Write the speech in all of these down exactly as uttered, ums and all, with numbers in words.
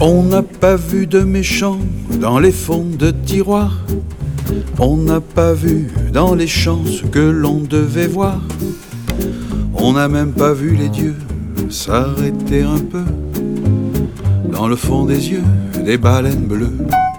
On n'a pas vu de méchants dans les fonds de tiroirs. On n'a pas vu dans les champs ce que l'on devait voir. On n'a même pas vu les dieux s'arrêter un peu dans le fond des yeux des baleines bleues.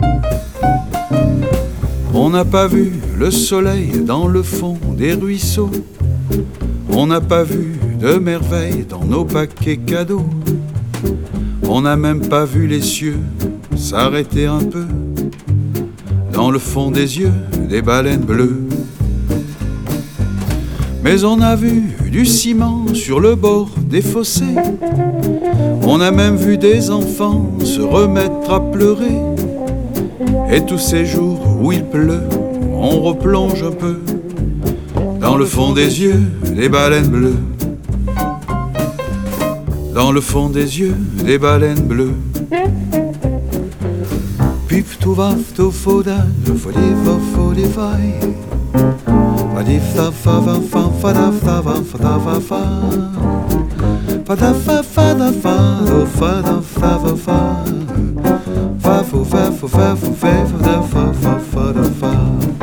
On n'a pas vu le soleil dans le fond des ruisseaux. On n'a pas vu de merveilles dans nos paquets cadeaux. On n'a même pas vu les cieux s'arrêter un peu dans le fond des yeux des baleines bleues. Mais on a vu du ciment sur le bord des fossés. On a même vu des enfants se remettre à pleurer. Et tous ces jours où il pleut, on replonge un peu dans le fond des yeux des baleines bleues. Dans le fond des yeux des baleines bleues. Pip to vaf to foda, fodi va fodi vai. Fadi fa fa va fa fa da fa va fa da fa fa. Fada fa fa da fa do fa da fa va fa. Fa fo fa fo fa fo fa fa da fa fa fa da fa.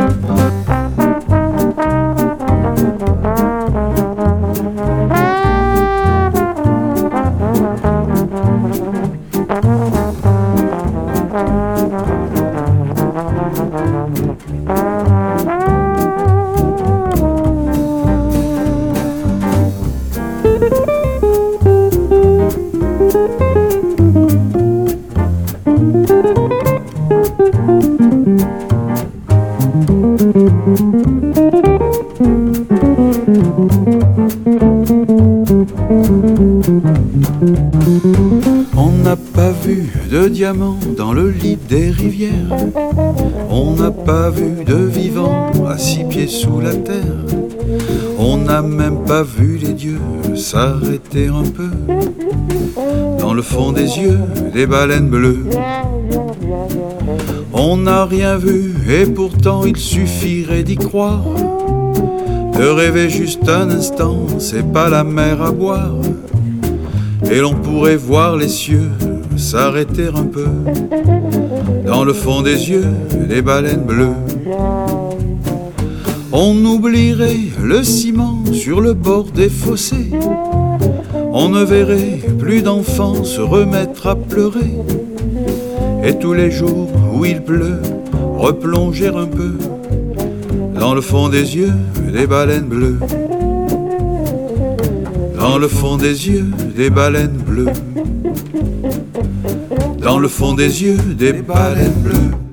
On n'a pas vu de diamants dans le lit des rivières. On n'a pas vu de vivants à six pieds sous la terre. On n'a même pas vu les dieux s'arrêter un peu dans le fond des yeux des baleines bleues. On n'a rien vu et pourtant il suffirait d'y croire. De rêver juste un instant, c'est pas la mer à boire. Et l'on pourrait voir les cieux s'arrêter un peu dans le fond des yeux des baleines bleues. On oublierait le ciment sur le bord des fossés. On ne verrait plus d'enfants se remettre à pleurer. Et tous les jours où il pleut, replonger un peu dans le fond des yeux des baleines bleues. Dans le fond des yeux des baleines bleues. Dans le fond des yeux des baleines bleues.